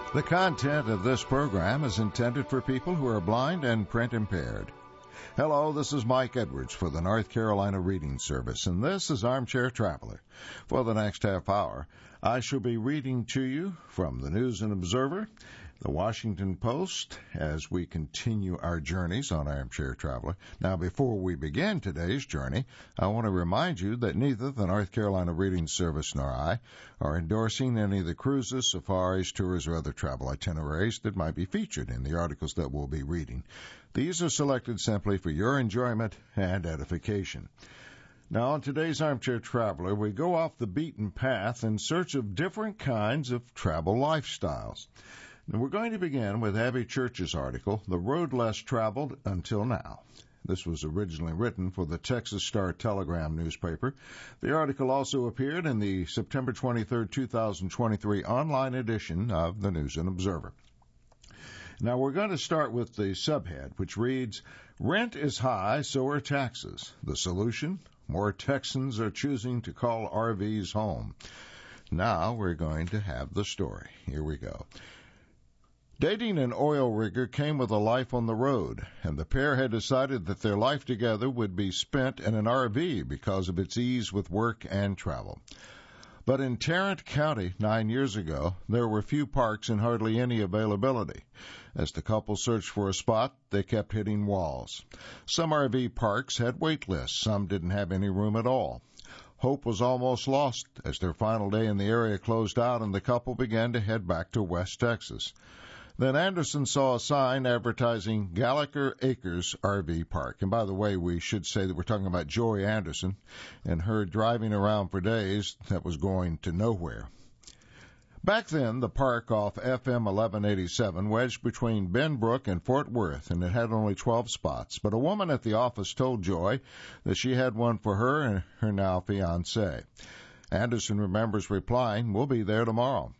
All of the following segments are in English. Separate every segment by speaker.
Speaker 1: The content of this program is intended for people who are blind and print impaired. Hello, this is Mike Edwards for the North Carolina Reading Service, and this is Armchair Traveler. For the next half hour, I shall be reading to you from the News and Observer, the Washington Post, as we continue our journeys on Armchair Traveler. Now, before we begin today's journey, I want to remind you that neither the North Carolina Reading Service nor I are endorsing any of the cruises, safaris, tours, or other travel itineraries that might be featured in the articles that we'll be reading. These are selected simply for your enjoyment and edification. Now, on today's Armchair Traveler, we go off the beaten path in search of different kinds of travel lifestyles. And we're going to begin with Abby Church's article, The Road Less Traveled Until Now. This was originally written for the Texas Star-Telegram newspaper. The article also appeared in the September 23, 2023 online edition of the News and Observer. Now, we're going to start with the subhead, which reads, Rent is high, so are taxes. The solution? More Texans are choosing to call RVs home. Now we're going to have the story. Here we go. Dating an oil rigger came with a life on the road, and the pair had decided that their life together would be spent in an RV because of its ease with work and travel. But in Tarrant County 9 years ago, there were few parks and hardly any availability. As the couple searched for a spot, they kept hitting walls. Some RV parks had wait lists, some didn't have any room at all. Hope was almost lost as their final day in the area closed out and the couple began to head back to West Texas. Then Anderson saw a sign advertising Gallagher Acres RV Park. And by the way, we should say that we're talking about Joy Anderson and her driving around for days that was going to nowhere. Back then, the park off FM 1187 wedged between Benbrook and Fort Worth, and it had only 12 spots. But a woman at the office told Joy that she had one for her and her now fiancé. Anderson remembers replying, "We'll be there tomorrow."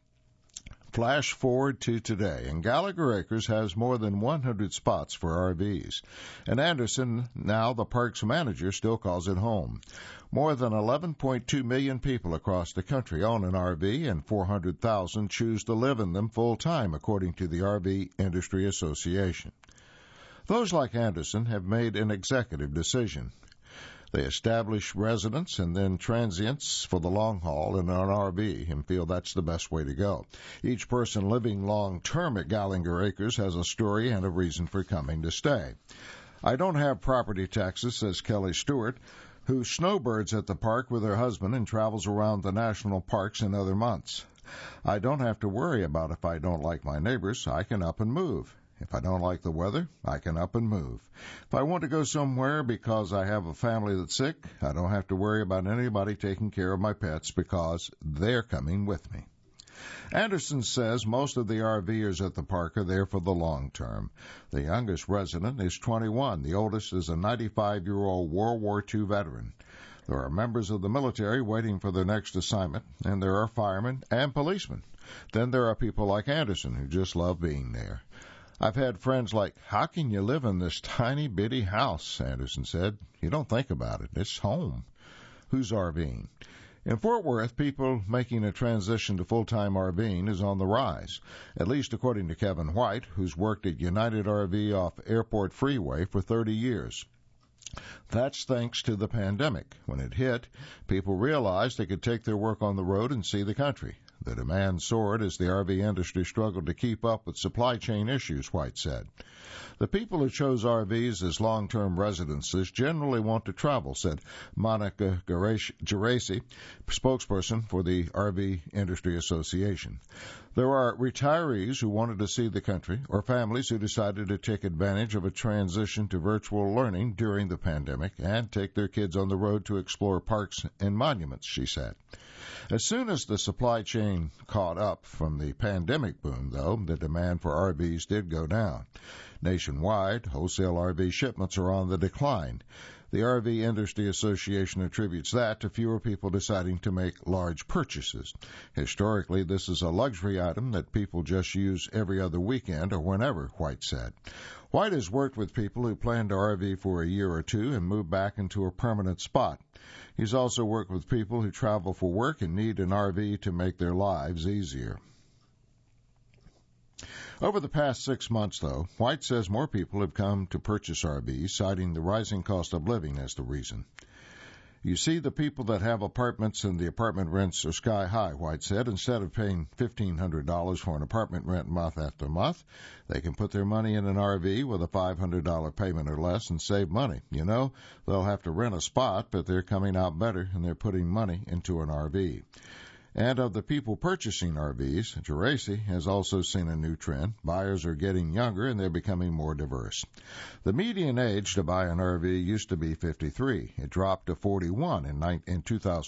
Speaker 1: Flash forward to today, and Gallagher Acres has more than 100 spots for RVs. And Anderson, now the park's manager, still calls it home. More than 11.2 million people across the country own an RV, and 400,000 choose to live in them full-time, according to the RV Industry Association. Those like Anderson have made an executive decision. They establish residents and then transients for the long haul in an RV and feel that's the best way to go. Each person living long-term at Gallagher Acres has a story and a reason for coming to stay. I don't have property taxes, says Kelly Stewart, who snowbirds at the park with her husband and travels around the national parks in other months. I don't have to worry about if I don't like my neighbors. I can up and move. If I don't like the weather, I can up and move. If I want to go somewhere because I have a family that's sick, I don't have to worry about anybody taking care of my pets because they're coming with me. Anderson says most of the RVers at the park are there for the long term. The youngest resident is 21. The oldest is a 95-year-old World War II veteran. There are members of the military waiting for their next assignment, and there are firemen and policemen. Then there are people like Anderson who just love being there. I've had friends like, how can you live in this tiny bitty house, Anderson said. You don't think about it. It's home. Who's RVing? In Fort Worth, people making a transition to full-time RVing is on the rise, at least according to Kevin White, who's worked at United RV off Airport Freeway for 30 years. That's thanks to the pandemic. When it hit, people realized they could take their work on the road and see the country. The demand soared as the RV industry struggled to keep up with supply chain issues, White said. The people who chose RVs as long-term residences generally want to travel, said Monica Geraci, spokesperson for the RV Industry Association. There are retirees who wanted to see the country or families who decided to take advantage of a transition to virtual learning during the pandemic and take their kids on the road to explore parks and monuments, she said. As soon as the supply chain caught up from the pandemic boom, though, the demand for RVs did go down. Nationwide, wholesale RV shipments are on the decline. The RV Industry Association attributes that to fewer people deciding to make large purchases. Historically, this is a luxury item that people just use every other weekend or whenever, White said. White has worked with people who plan to RV for a year or two and move back into a permanent spot. He's also worked with people who travel for work and need an RV to make their lives easier. Over the past 6 months, though, White says more people have come to purchase RVs, citing the rising cost of living as the reason. You see, the people that have apartments and the apartment rents are sky high, White said. Instead of paying $1,500 for an apartment rent month after month, they can put their money in an RV with a $500 payment or less and save money. You know, they'll have to rent a spot, but they're coming out better and they're putting money into an RV. And of the people purchasing RVs, Geraci has also seen a new trend. Buyers are getting younger and they're becoming more diverse. The median age to buy an RV used to be 53. It dropped to 41 in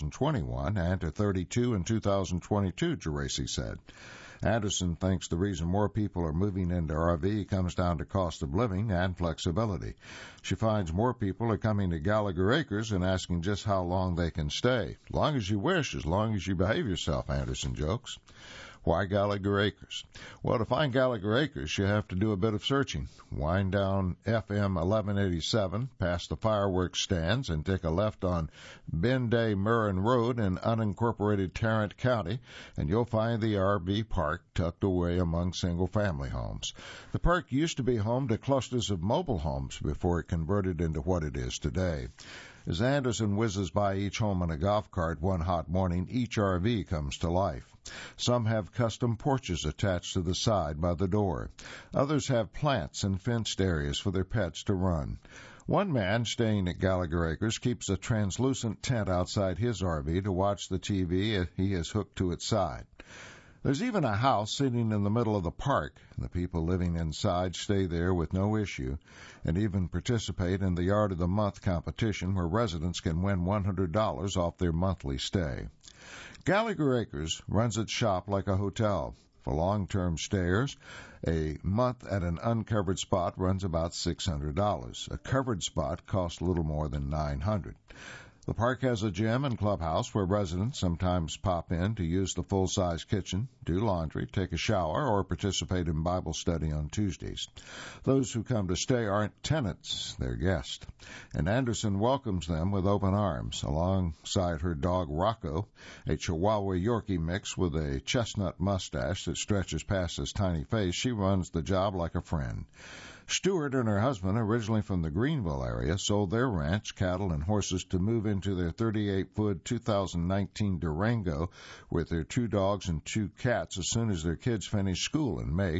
Speaker 1: 2021 and to 32 in 2022, Geraci said. Anderson thinks the reason more people are moving into RV comes down to cost of living and flexibility. She finds more people are coming to Gallagher Acres and asking just how long they can stay. As long as you wish, as long as you behave yourself, Anderson jokes. Why Gallagher Acres? Well, to find Gallagher Acres, you have to do a bit of searching. Wind down FM 1187 past the fireworks stands and take a left on Benday Murren Road in unincorporated Tarrant County, and you'll find the RV park tucked away among single-family homes. The park used to be home to clusters of mobile homes before it converted into what it is today. As Anderson whizzes by each home in a golf cart one hot morning, each RV comes to life. Some have custom porches attached to the side by the door. Others have plants and fenced areas for their pets to run. One man staying at Gallagher Acres keeps a translucent tent outside his RV to watch the TV he has hooked to its side. There's even a house sitting in the middle of the park. The people living inside stay there with no issue and even participate in the Yard of the Month competition where residents can win $100 off their monthly stay. Gallagher Acres runs its shop like a hotel. For long-term stayers, a month at an uncovered spot runs about $600. A covered spot costs a little more than $900. The park has a gym and clubhouse where residents sometimes pop in to use the full-size kitchen, do laundry, take a shower, or participate in Bible study on Tuesdays. Those who come to stay aren't tenants, they're guests. And Anderson welcomes them with open arms. Alongside her dog Rocco, a Chihuahua Yorkie mix with a chestnut mustache that stretches past his tiny face, she runs the job like a friend. Stewart and her husband, originally from the Greenville area, sold their ranch, cattle, and horses to move into their 38-foot 2019 Durango with their 2 dogs and 2 cats as soon as their kids finished school in May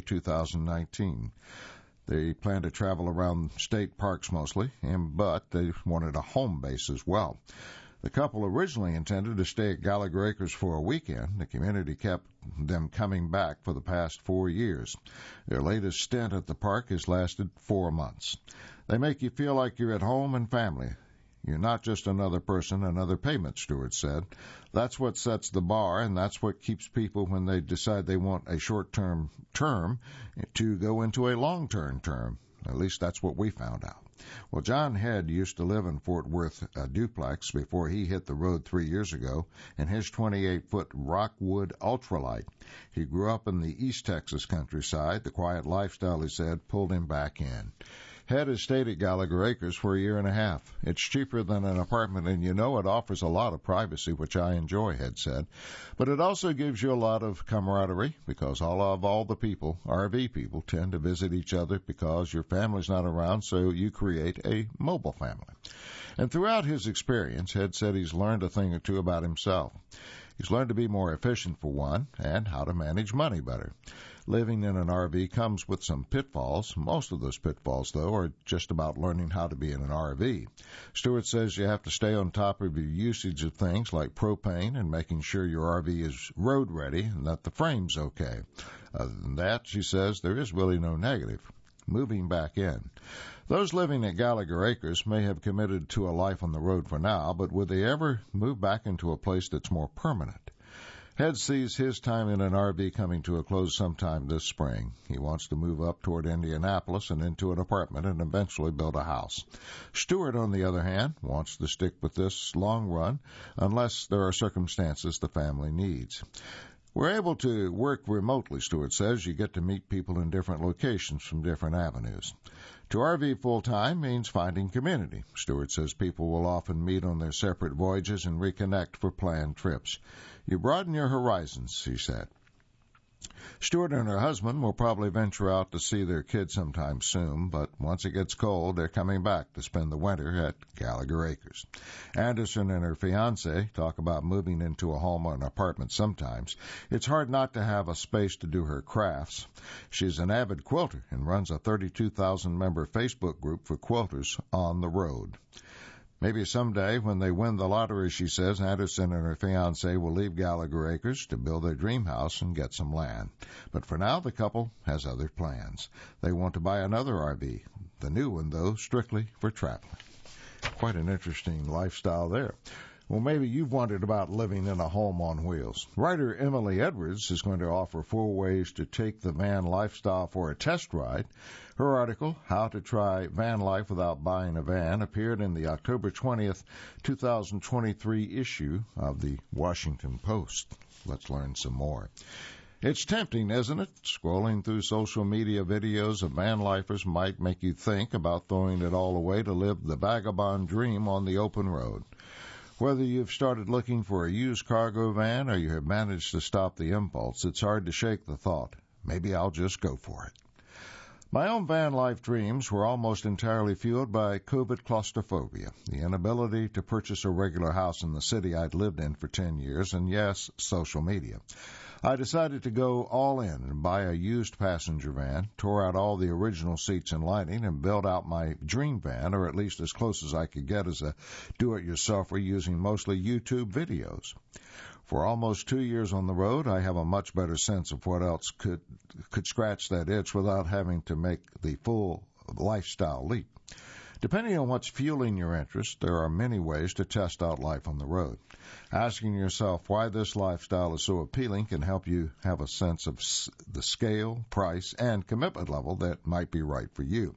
Speaker 1: 2019. They plan to travel around state parks mostly, but they wanted a home base as well. The couple originally intended to stay at Gallagher Acres for a weekend. The community kept them coming back for the past 4 years. Their latest stint at the park has lasted 4 months. They make you feel like you're at home and family. You're not just another person, another payment, Stewart said. That's what sets the bar, and that's what keeps people when they decide they want a short-term term to go into a long-term term. At least that's what we found out. Well, John Head used to live in Fort Worth, a duplex, before he hit the road 3 years ago in his 28-foot Rockwood Ultralight. He grew up in the East Texas countryside. The quiet lifestyle, he said, pulled him back in. Head has stayed at Gallagher Acres for a year and a half. It's cheaper than an apartment, and you know it offers a lot of privacy, which I enjoy, Head said. But it also gives you a lot of camaraderie, because all the people, RV people, tend to visit each other because your family's not around, so you create a mobile family. And throughout his experience, Head said he's learned a thing or two about himself. He's learned to be more efficient, for one, and how to manage money better. Living in an RV comes with some pitfalls. Most of those pitfalls, though, are just about learning how to be in an RV. Stewart says you have to stay on top of your usage of things like propane and making sure your RV is road ready and that the frame's okay. Other than that, she says, there is really no negative. Moving back in. Those living at Gallagher Acres may have committed to a life on the road for now, but would they ever move back into a place that's more permanent? Head sees his time in an RV coming to a close sometime this spring. He wants to move up toward Indianapolis and into an apartment and eventually build a house. Stewart, on the other hand, wants to stick with this long run unless there are circumstances the family needs. We're able to work remotely, Stewart says. You get to meet people in different locations from different avenues. To RV full-time means finding community. Stewart says people will often meet on their separate voyages and reconnect for planned trips. You broaden your horizons, he said. Stuart and her husband will probably venture out to see their kids sometime soon, but once it gets cold, they're coming back to spend the winter at Gallagher Acres. Anderson and her fiance talk about moving into a home or an apartment sometimes. It's hard not to have a space to do her crafts. She's an avid quilter and runs a 32,000-member Facebook group for quilters on the road. Maybe someday, when they win the lottery, she says, Anderson and her fiancé will leave Gallagher Acres to build their dream house and get some land. But for now, the couple has other plans. They want to buy another RV, the new one, though, strictly for traveling. Quite an interesting lifestyle there. Well, maybe you've wondered about living in a home on wheels. Writer Emily Edwards is going to offer 4 ways to take the van lifestyle for a test ride. Her article, How to Try Van Life Without Buying a Van, appeared in the October 20th, 2023 issue of the Washington Post. Let's learn some more. It's tempting, isn't it? Scrolling through social media videos of van lifers might make you think about throwing it all away to live the vagabond dream on the open road. Whether you've started looking for a used cargo van or you have managed to stop the impulse, it's hard to shake the thought, maybe I'll just go for it. My own van life dreams were almost entirely fueled by COVID claustrophobia, the inability to purchase a regular house in the city I'd lived in for 10 years, and yes, social media. I decided to go all in and buy a used passenger van, tore out all the original seats and lighting, and built out my dream van, or at least as close as I could get as a do-it-yourselfer using mostly YouTube videos. For almost 2 years on the road, I have a much better sense of what else could scratch that itch without having to make the full lifestyle leap. Depending on what's fueling your interest, there are many ways to test out life on the road. Asking yourself why this lifestyle is so appealing can help you have a sense of the scale, price, and commitment level that might be right for you.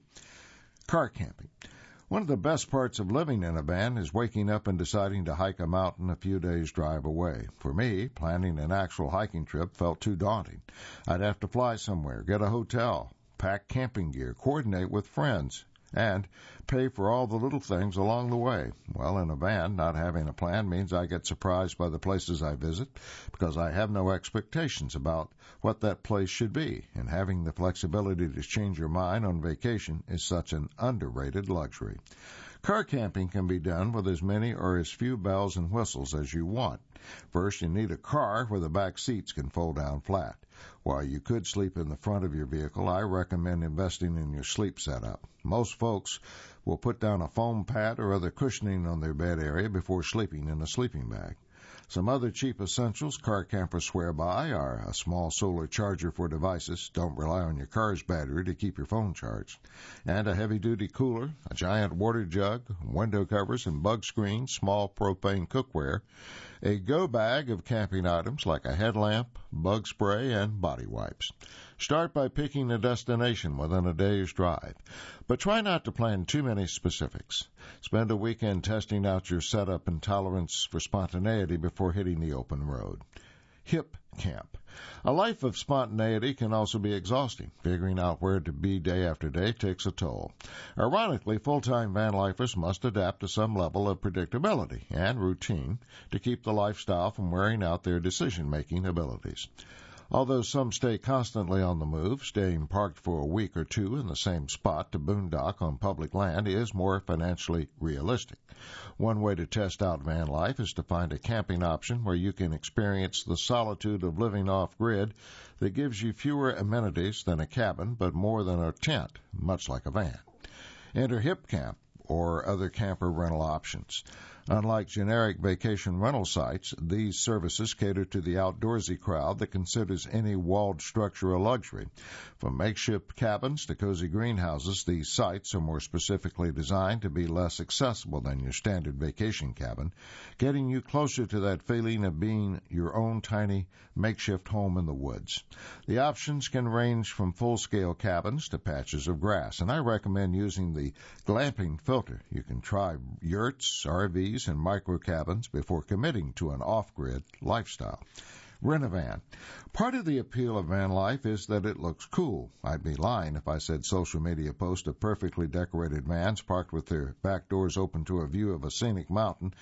Speaker 1: Car camping. One of the best parts of living in a van is waking up and deciding to hike a mountain a few days' drive away. For me, planning an actual hiking trip felt too daunting. I'd have to fly somewhere, get a hotel, pack camping gear, coordinate with friends, and pay for all the little things along the way. Well, in a van, not having a plan means I get surprised by the places I visit because I have no expectations about what that place should be, and having the flexibility to change your mind on vacation is such an underrated luxury. Car camping can be done with as many or as few bells and whistles as you want. First, you need a car where the back seats can fold down flat. While you could sleep in the front of your vehicle, I recommend investing in your sleep setup. Most folks will put down a foam pad or other cushioning on their bed area before sleeping in a sleeping bag. Some other cheap essentials car campers swear by are a small solar charger for devices. Don't rely on your car's battery to keep your phone charged. And a heavy-duty cooler, a giant water jug, window covers and bug screens, small propane cookware, a go bag of camping items like a headlamp, bug spray, and body wipes. Start by picking a destination within a day's drive, but try not to plan too many specifics. Spend a weekend testing out your setup and tolerance for spontaneity before hitting the open road. Hip camp. A life of spontaneity can also be exhausting. Figuring out where to be day after day takes a toll. Ironically, full-time van lifers must adapt to some level of predictability and routine to keep the lifestyle from wearing out their decision-making abilities. Although some stay constantly on the move, staying parked for a week or two in the same spot to boondock on public land is more financially realistic. One way to test out van life is to find a camping option where you can experience the solitude of living off-grid that gives you fewer amenities than a cabin but more than a tent, much like a van. Enter Hip Camp or other camper rental options. Unlike generic vacation rental sites, these services cater to the outdoorsy crowd that considers any walled structure a luxury. From makeshift cabins to cozy greenhouses, these sites are more specifically designed to be less accessible than your standard vacation cabin, getting you closer to that feeling of being your own tiny makeshift home in the woods. The options can range from full-scale cabins to patches of grass, and I recommend using the glamping filter. You can try yurts, RVs, and micro cabins before committing to an off-grid lifestyle. Rent-A-Van. Part of the appeal of van life is that it looks cool. I'd be lying if I said social media posts of perfectly decorated vans parked with their back doors open to a view of a scenic mountain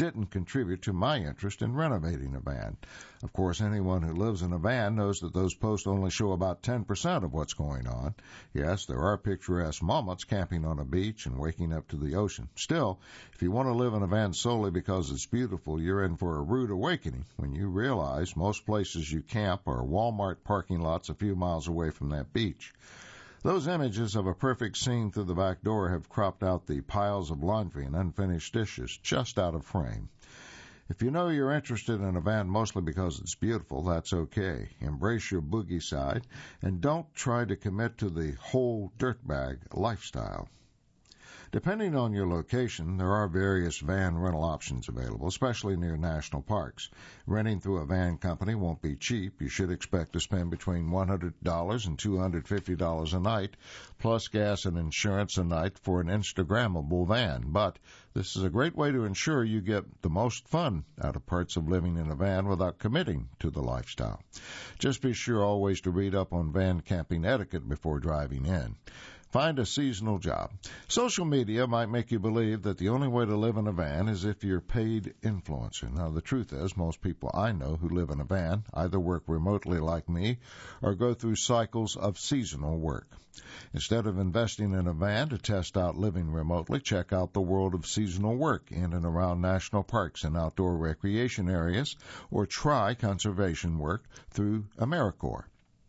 Speaker 1: didn't contribute to my interest in renovating a van. Of course, anyone who lives in a van knows that those posts only show about 10% of what's going on. Yes, there are picturesque moments camping on a beach and waking up to the ocean. Still, if you want to live in a van solely because it's beautiful, you're in for a rude awakening when you realize most places you camp are Walmart parking lots a few miles away from that beach. Those images of a perfect scene through the back door have cropped out the piles of laundry and unfinished dishes just out of frame. If you know you're interested in a van mostly because it's beautiful, that's okay. Embrace your boogie side and don't try to commit to the whole dirtbag lifestyle. Depending on your location, there are various van rental options available, especially near national parks. Renting through a van company won't be cheap. You should expect to spend between $100 and $250 a night, plus gas and insurance a night for an Instagrammable van. But this is a great way to ensure you get the most fun out of parts of living in a van without committing to the lifestyle. Just be sure always to read up on van camping etiquette before driving in. Find a seasonal job. Social media might make you believe that the only way to live in a van is if you're a paid influencer. Now, the truth is, most people I know who live in a van either work remotely like me or go through cycles of seasonal work. Instead of investing in a van to test out living remotely, check out the world of seasonal work in and around national parks and outdoor recreation areas, or try conservation work through AmeriCorps.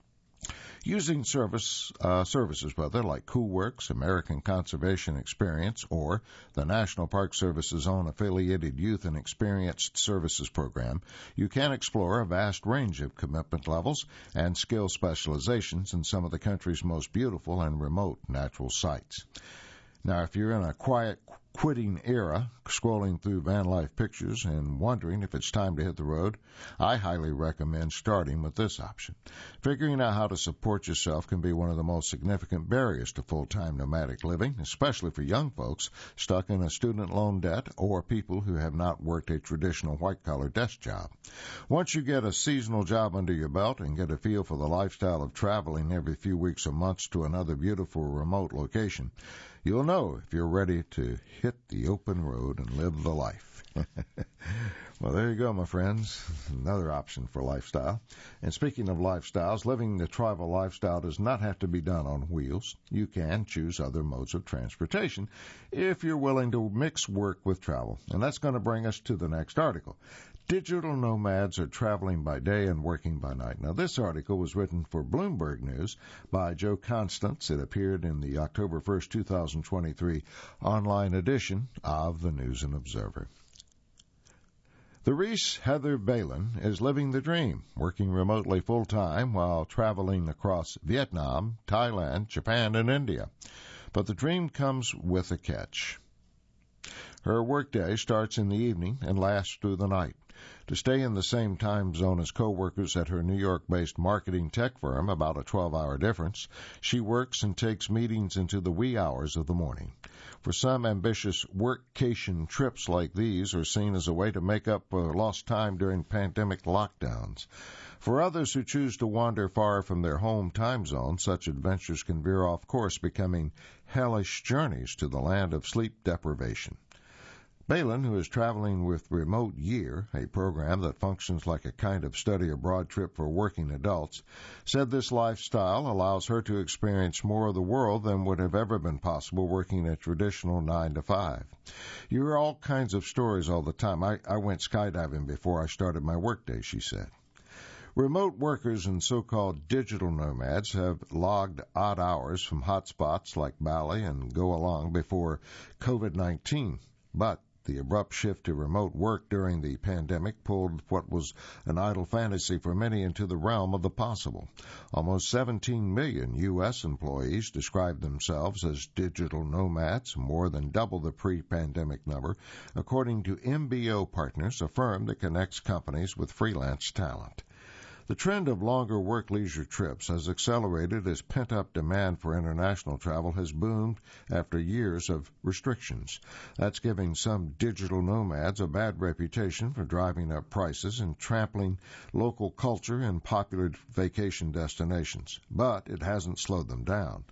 Speaker 1: Using services like CoolWorks, American Conservation Experience, or the National Park Service's own affiliated Youth and Experienced Services Program, you can explore a vast range of commitment levels and skill specializations in some of the country's most beautiful and remote natural sites. Now, if you're in a quiet quitting era, scrolling through van life pictures and wondering if it's time to hit the road, I highly recommend starting with this option. Figuring out how to support yourself can be one of the most significant barriers to full-time nomadic living, especially for young folks stuck in a student loan debt or people who have not worked a traditional white-collar desk job. Once you get a seasonal job under your belt and get a feel for the lifestyle of traveling every few weeks or months to another beautiful remote location, you'll know if you're ready to hit the open road and live the life. Well, there you go, my friends. Another option for lifestyle. And speaking of lifestyles, living the tribal lifestyle does not have to be done on wheels. You can choose other modes of transportation if you're willing to mix work with travel. And that's going to bring us to the next article. Digital nomads are traveling by day and working by night. Now, this article was written for Bloomberg News by Joe Constance. It appeared in the October 1st, 2023 online edition of the News and Observer. The Reese Heather Balin is living the dream, working remotely full-time while traveling across Vietnam, Thailand, Japan, and India. But the dream comes with a catch. Her workday starts in the evening and lasts through the night. To stay in the same time zone as coworkers at her New York-based marketing tech firm, about a 12-hour difference, she works and takes meetings into the wee hours of the morning. For some, ambitious workcation trips like these are seen as a way to make up for lost time during pandemic lockdowns. For others who choose to wander far from their home time zone, such adventures can veer off course, becoming hellish journeys to the land of sleep deprivation. Balin, who is traveling with Remote Year, a program that functions like a kind of study abroad trip for working adults, said this lifestyle allows her to experience more of the world than would have ever been possible working a traditional 9-to-5. You hear all kinds of stories all the time. I went skydiving before I started my workday, she said. Remote workers and so-called digital nomads have logged odd hours from hotspots like Bali and Go Along before COVID-19, but the abrupt shift to remote work during the pandemic pulled what was an idle fantasy for many into the realm of the possible. Almost 17 million U.S. employees describe themselves as digital nomads, more than double the pre-pandemic number, according to MBO Partners, a firm that connects companies with freelance talent. The trend of longer work-leisure trips has accelerated as pent-up demand for international travel has boomed after years of restrictions. That's giving some digital nomads a bad reputation for driving up prices and trampling local culture in popular vacation destinations. But it hasn't slowed them down.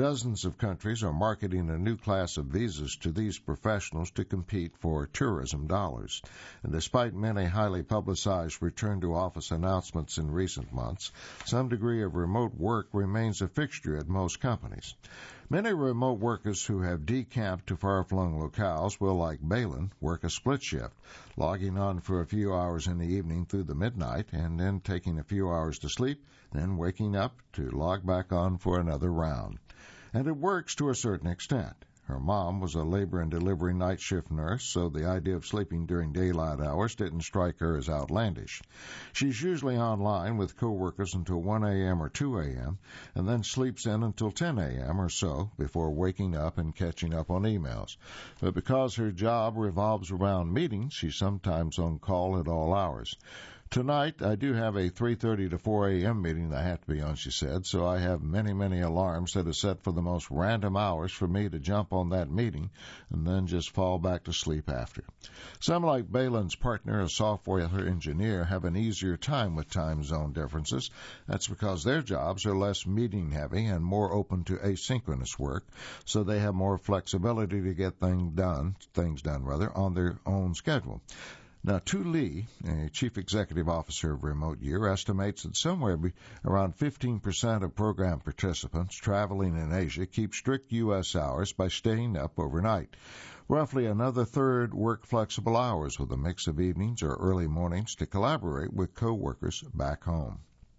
Speaker 1: Dozens of countries are marketing a new class of visas to these professionals to compete for tourism dollars. And despite many highly publicized return-to-office announcements in recent months, some degree of remote work remains a fixture at most companies. Many remote workers who have decamped to far-flung locales will, like Balin, work a split shift, logging on for a few hours in the evening through the midnight and then taking a few hours to sleep, then waking up to log back on for another round. And it works to a certain extent. Her mom was a labor and delivery night shift nurse, so the idea of sleeping during daylight hours didn't strike her as outlandish. She's usually online with coworkers until 1 a.m. or 2 a.m., and then sleeps in until 10 a.m. or so before waking up and catching up on emails. But because her job revolves around meetings, she's sometimes on call at all hours. Tonight, I do have a 3:30 to 4 a.m. meeting that I have to be on, she said, so I have many alarms that are set for the most random hours for me to jump on that meeting and then just fall back to sleep after. Some, like Balin's partner, a software engineer, have an easier time with time zone differences. That's because their jobs are less meeting-heavy and more open to asynchronous work, so they have more flexibility to get things done on their own schedule. Now, Tu Lee, a chief executive officer of Remote Year, estimates that somewhere around 15% of program participants traveling in Asia keep strict U.S. hours by staying up overnight. Roughly another third work flexible hours with a mix of evenings or early mornings to collaborate with co-workers back home.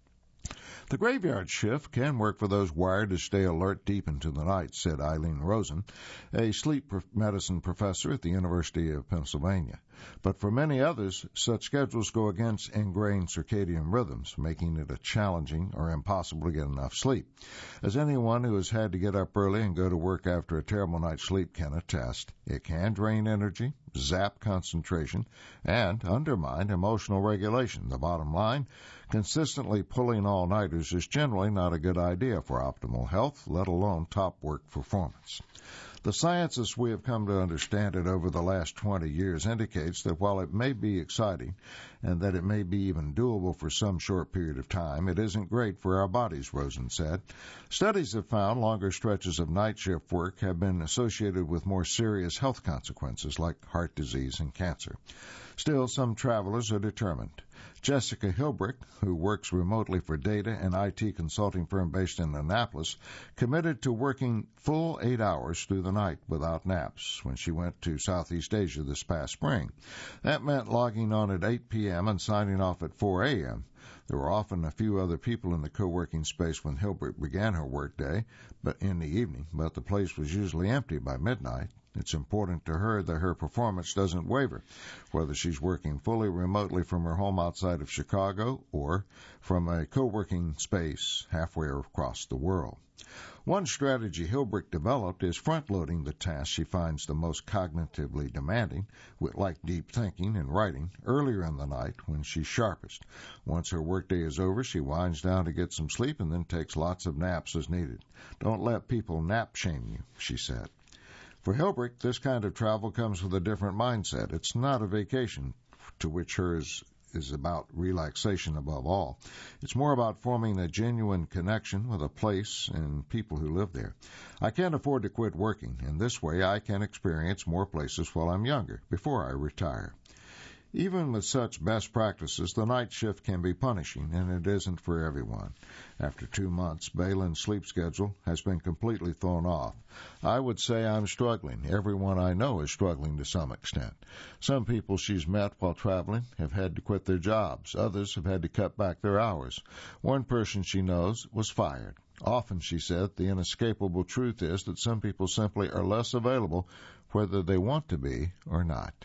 Speaker 1: The graveyard shift can work for those wired to stay alert deep into the night, said Eileen Rosen, a sleep medicine professor at the University of Pennsylvania. But for many others, such schedules go against ingrained circadian rhythms, making it a challenging or impossible to get enough sleep. As anyone who has had to get up early and go to work after a terrible night's sleep can attest, it can drain energy, zap concentration, and undermine emotional regulation. The bottom line, consistently pulling all-nighters is generally not a good idea for optimal health, let alone top work performance. The science as we have come to understand it over the last 20 years indicates that while it may be exciting and that it may be even doable for some short period of time, it isn't great for our bodies, Rosen said. Studies have found longer stretches of night shift work have been associated with more serious health consequences like heart disease and cancer. Still, some travelers are determined. Jessica Hilbrick, who works remotely for data and IT consulting firm based in Annapolis, committed to working full 8 hours through the night without naps when she went to Southeast Asia this past spring. That meant logging on at 8 p.m. and signing off at 4 a.m. There were often a few other people in the co-working space when Hilbrick began her workday, but in the evening, but the place was usually empty by midnight. It's important to her that her performance doesn't waver, whether she's working fully remotely from her home outside of Chicago or from a co-working space halfway across the world. One strategy Hilbrick developed is front-loading the tasks she finds the most cognitively demanding, like deep thinking and writing, earlier in the night when she's sharpest. Once her workday is over, she winds down to get some sleep and then takes lots of naps as needed. Don't let people nap shame you, she said. For Hilbrick, this kind of travel comes with a different mindset. It's not a vacation, to which hers is about relaxation above all. It's more about forming a genuine connection with a place and people who live there. I can't afford to quit working, and this way I can experience more places while I'm younger, before I retire. Even with such best practices, the night shift can be punishing, and it isn't for everyone. After 2 months, Balin's sleep schedule has been completely thrown off. I would say I'm struggling. Everyone I know is struggling to some extent. Some people she's met while traveling have had to quit their jobs. Others have had to cut back their hours. One person she knows was fired. Often, she said, the inescapable truth is that some people simply are less available whether they want to be or not.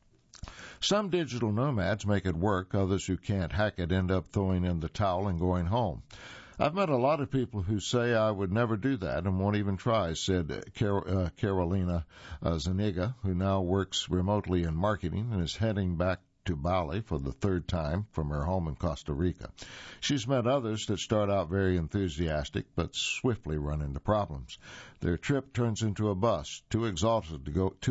Speaker 1: Some digital nomads make it work. Others who can't hack it end up throwing in the towel and going home. I've met a lot of people who say I would never do that and won't even try, said Carolina Zuniga, who now works remotely in marketing and is heading back to Bali for the third time from her home in Costa Rica. She's met others that start out very enthusiastic but swiftly run into problems. Their trip turns into a bust, too exhausted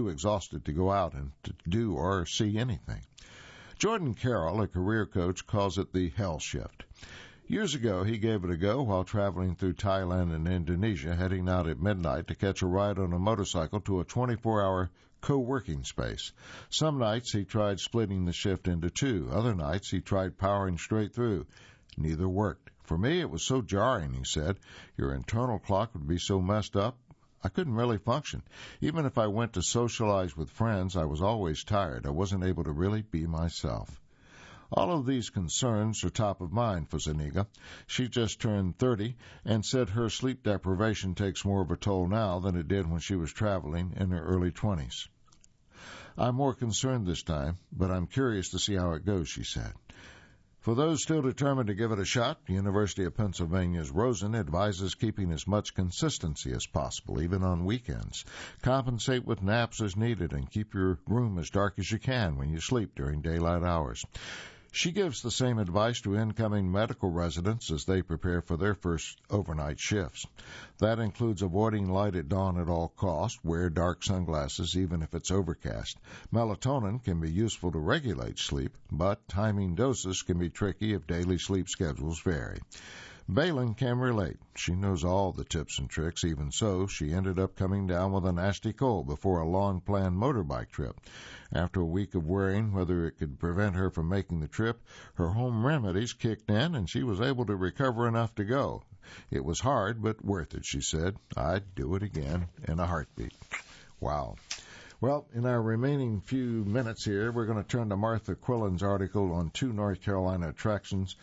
Speaker 1: to go out and to do or see anything. Jordan Carroll, a career coach, calls it the hell shift. Years ago, he gave it a go while traveling through Thailand and Indonesia, heading out at midnight to catch a ride on a motorcycle to a 24-hour co-working space. Some nights he tried splitting the shift into two. Other nights he tried powering straight through. Neither worked. For me, it was so jarring, he said. Your internal clock would be so messed up, I couldn't really function. Even if I went to socialize with friends, I was always tired. I wasn't able to really be myself. All of these concerns are top of mind for Zuniga. She just turned 30 and said her sleep deprivation takes more of a toll now than it did when she was traveling in her early 20s. I'm more concerned this time, but I'm curious to see how it goes, she said. For those still determined to give it a shot, the University of Pennsylvania's Rosen advises keeping as much consistency as possible, even on weekends. Compensate with naps as needed and keep your room as dark as you can when you sleep during daylight hours. She gives the same advice to incoming medical residents as they prepare for their first overnight shifts. That includes avoiding light at dawn at all costs. Wear dark sunglasses even if it's overcast. Melatonin can be useful to regulate sleep, but timing doses can be tricky if daily sleep schedules vary. Balin can relate. She knows all the tips and tricks. Even so, she ended up coming down with a nasty cold before a long-planned motorbike trip. After a week of worrying whether it could prevent her from making the trip, her home remedies kicked in and she was able to recover enough to go. It was hard, but worth it, she said. I'd do it again in a heartbeat. Wow. Well, in our remaining few minutes here, we're going to turn to Martha Quillen's article on 2 North Carolina attractions.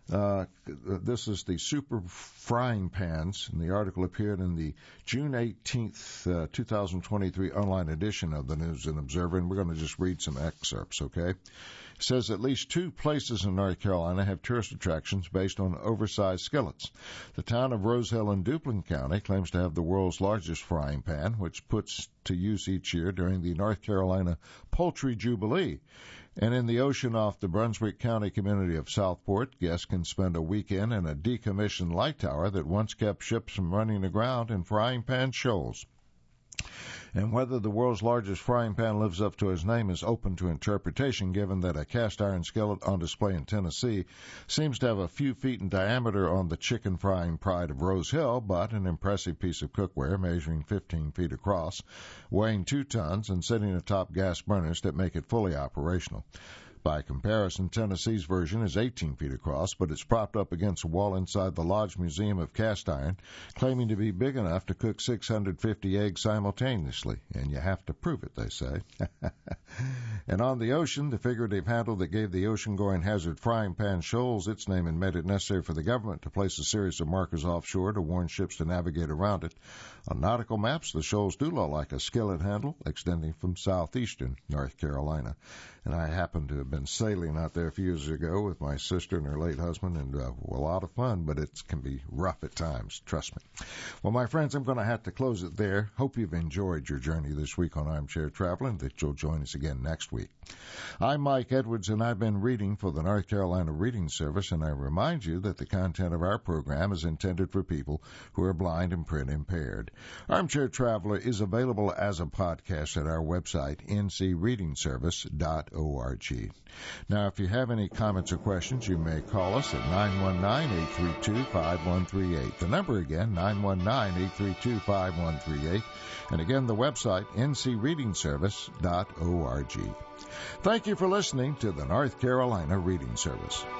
Speaker 1: This is the super frying pans, and the article appeared in the June 18th, 2023 online edition of the News and Observer, and we're going to just read some excerpts, okay? It says at least 2 places in North Carolina have tourist attractions based on oversized skillets. The town of Rose Hill in Duplin County claims to have the world's largest frying pan, which puts to use each year during the North Carolina Poultry Jubilee. And in the ocean off the Brunswick County community of Southport, guests can spend a weekend in a decommissioned light tower that once kept ships from running aground in frying pan shoals. And whether the world's largest frying pan lives up to its name is open to interpretation, given that a cast-iron skillet on display in Tennessee seems to have a few feet in diameter on the chicken frying pride of Rose Hill, but an impressive piece of cookware measuring 15 feet across, weighing 2 tons, and sitting atop gas burners that make it fully operational. By comparison, Tennessee's version is 18 feet across, but it's propped up against a wall inside the Lodge Museum of Cast Iron, claiming to be big enough to cook 650 eggs simultaneously. And you have to prove it, they say. And on the ocean, the figurative handle that gave the ocean-going hazard frying pan shoals its name and made it necessary for the government to place a series of markers offshore to warn ships to navigate around it. On nautical maps, the shoals do look like a skillet handle extending from southeastern North Carolina. And I happen to have been sailing out there a few years ago with my sister and her late husband, and a lot of fun, but it can be rough at times, trust me. Well, my friends, I'm going to have to close it there. Hope you've enjoyed your journey this week on Armchair Travel, and that you'll join us again next week. I'm Mike Edwards, and I've been reading for the North Carolina Reading Service, and I remind you that the content of our program is intended for people who are blind and print impaired. Armchair Traveler is available as a podcast at our website, ncreadingservice.org. Now, if you have any comments or questions, you may call us at 919-832-5138. The number again, 919-832-5138. And again, the website, ncreadingservice.org. Thank you for listening to the North Carolina Reading Service.